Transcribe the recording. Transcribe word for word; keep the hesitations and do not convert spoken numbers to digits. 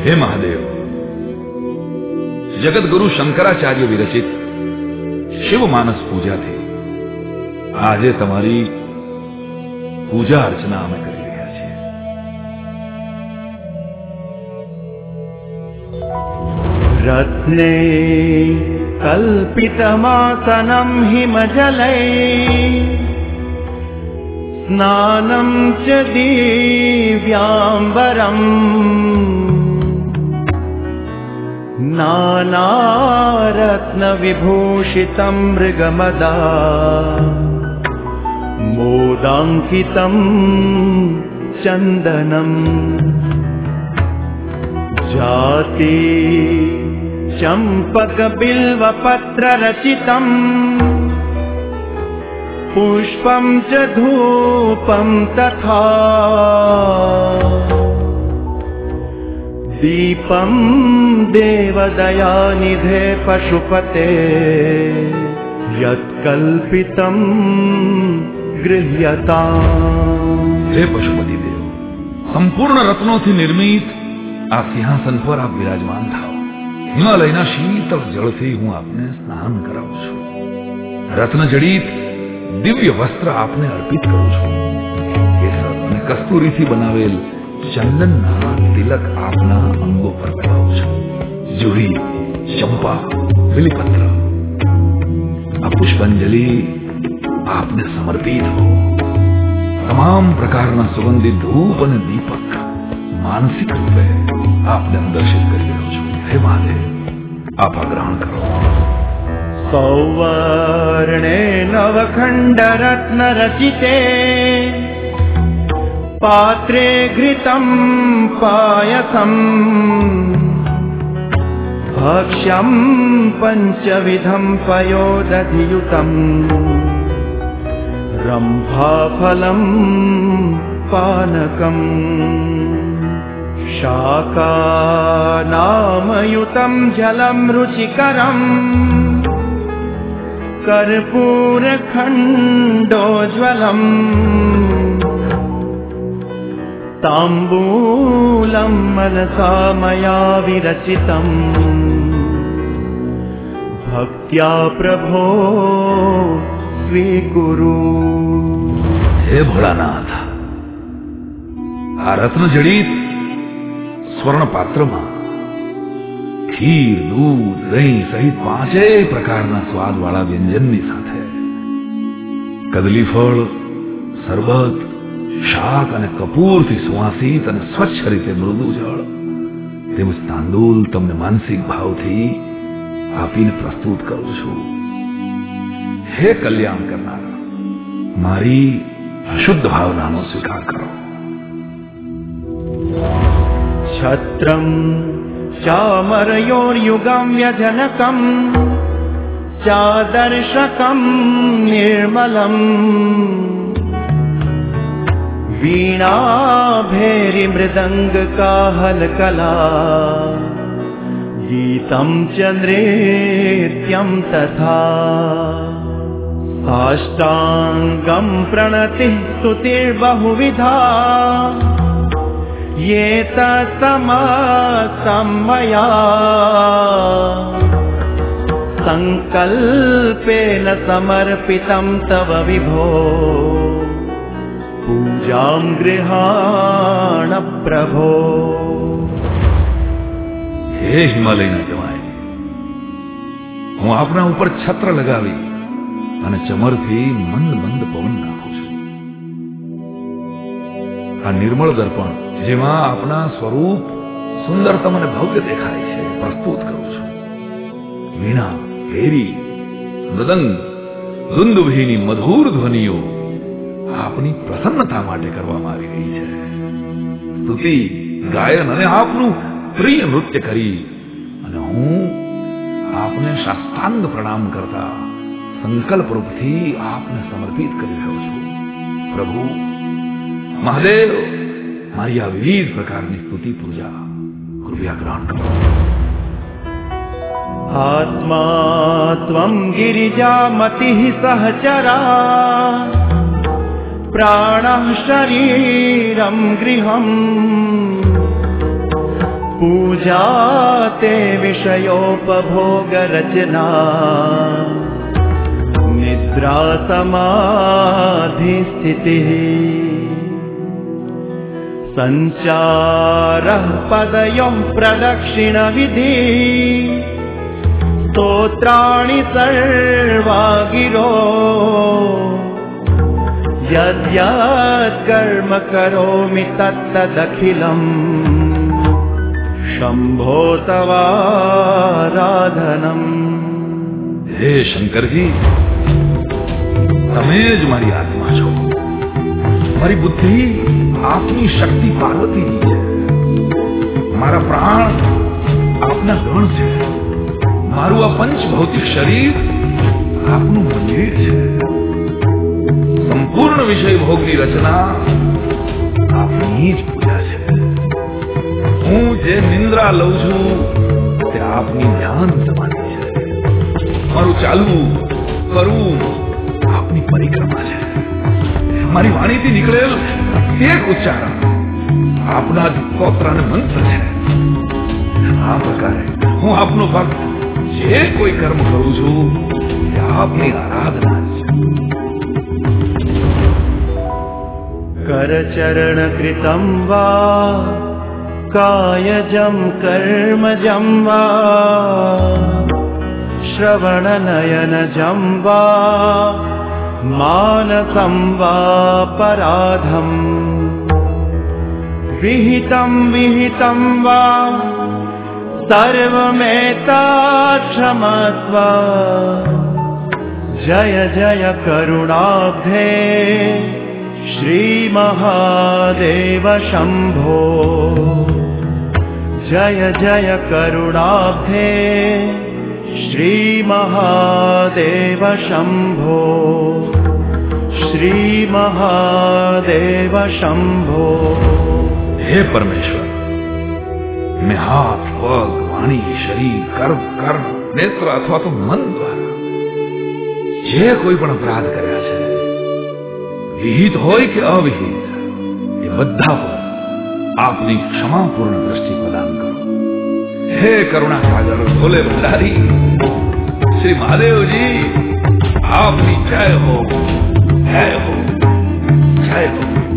हे महादेव, जगत गुरु शंकराचार्य विरचित शिव मानस पूजा थी। आजे तमारी पूजा अर्चना અમે કરી રહ્યા છીએ। रत्ने कल्पितमासनं हिमजलै स्नानं च दिव्याम्बरम् नानारत्नविभूषितं मृगमदा मोदाङ्कितं चन्दनम् जाति चम्पकबिल्वपत्ररचितम् पुष्पं च धूपं तथा दीपं देवदयानिधे पशुपते यत्कल्पितं गृह्यताम्। हे पशुपति देव, संपूर्ण रत्नों से निर्मित आ सिंहासन पर आप विराजमान થાઓ। हिमालयના શીતળ જળથી હું આપને સ્નાન કરાવું છું। રત્ન જડિત દિવ્ય વસ્ત્ર આપને અર્પિત કરું છું। કેસર અને કસ્તુરીથી બનાવેલ ચંદનના તિલક આપના અંગો પર લગાવું છું। જુહી, ચંપા, બિલીપત્ર આ પુષ્પાંજલિ આપને સમર્પિત હો। તમામ પ્રકારના સુગંધિત ધૂપ અને દીપક માનસિક રૂપે આપને દર્શિત કરી રહ્યો છું। हे महादेव, आप ग्रहण करो। सौवर्णे नवखण्डरत्नरचिते पात्रे घृतं पायसम् भक्ष्यं पञ्चविधं पयोदधियुतं रम्भाफलं पानकम् शाकानामयुतं जलं रुचिकरम् कर्पूरखण्डोज्ज्वलम् ताम्बूलं मनसा मया विरचितम् भक्त्या प्रभो स्वीकुरु। हे भोलानाथ, आ रत्न जड़ित स्वर्ण पात्र में खीर, दूध, दही सहित पांचे प्रकारना स्वाद वाला व्यंजन साथे कदली फल, शरबत, शाक અને કપૂરથી સુવાસિત અને સ્વચ્છ રીતે મૃદુ જળ તેમજ તાંદૂલ તમને માનસિક ભાવથી આપીને પ્રસ્તુત કરું છું। હે કલ્યાણ કરનાર, મારી અશુદ્ધ ભાવનાનો સ્વીકાર કરો। छत्रं चामरयोर्युगं व्यजनकं चादर्शकं निर्मलम् वीणा भेरी मृदङ्गकाहलकला गीतं च नृत्यं तथा साष्टाङ्गं प्रणतिः स्तुतिर्बहुविधा ये तत्समासं मया संकल्पेन समर्पितं तव विभो पूजां गृहाण प्रभो। हे हिमालयना जवाय, હું આપના ઉપર છત્ર લગાવી અને ચમરથી મંદ મંદ પવન નાખું છું। આ નિર્મળ દર્પણ જેમાં આપના સ્વરૂપ સુંદરતમ અને ભવ્ય દેખાય છે પ્રસ્તુત કરું છું। વીણા, ભેરી, મૃદંગ, દુંદુભીની મધુર ધ્વનિઓ આપની પ્રસન્નતા માટે કરવામાં આવી રહી છે। સ્તુતિ, ગાયન અને આપનું પ્રિય નૃત્ય કરી અને હું આપને સાષ્ટાંગ પ્રણામ કરતા સંકલ્પ રૂપથી આપને સમર્પિત કરી રહ્યો છું। પ્રભુ महादेव, मारी आ विविध प्रकारनी स्तुति पूजा कृपया ग्रहण करो। आत्मा त्वं गिरिजामतिः सहचरा प्राणः शरीरं गृहम् पूजा ते विषयोपभोग रचना निद्रा समाधि स्थितिः संचारः पदयों प्रदक्षिण विधि स्तोत्राणि सर्वा गिरो यद्यत् कर्म करोमि तत्तदखिलम् शंभो तवाराधनम्। हे शंकर जी, તમે જ મારી આત્મા છો, મારી બુદ્ધિ આપની શક્તિ પાર્વતીની છે, મારા પ્રાણ આપના ગણ છે, મારું આ પંચભૌતિક શરીર આપનું મંદિર છે, સંપૂર્ણ વિષય ભોગની રચના આપની જ પૂજા છે। હું જે નિંદ્રા લઉં છું તે આપની ધ્યાન સમાધિ છે, મારું ચાલવું કરવું આપની પરિક્રમા છે, મારી વાણીથી નીકળેલ એક ઉચ્ચારણ આપના જ સ્તોત્રને મંત્ર છે। આ પ્રકારે હું આપનો ભક્ત જે કોઈ કર્મ કરું છું તે આપની આરાધના છે। करचरण कृतं वा कायजं कर्मजं वा श्रवणनयनजं वा मानसं वा पराधम् विहितं विहितं वा सर्वमेतत् क्षमस्व जय जय करुणाब्धे श्री महादेव शंभो जय जय करुणाब्धे श्री महादेव शंभो श्री महादेव शंभो। हे परमेश्वर, मैं हाथ पग वाणी शरीर कर्म कर्म नेत्र अथवा तो मन द्वारा जे कोई पण अपराध कर्या छे, विहित होय के अविहित, ये बधा पर आपनी क्षमापूर्ण दृष्टि प्रदान करो। हे करुणा सागर भोले भंडारी श्री महादेव जी, आपनी जय हो, जय हो, जय हो।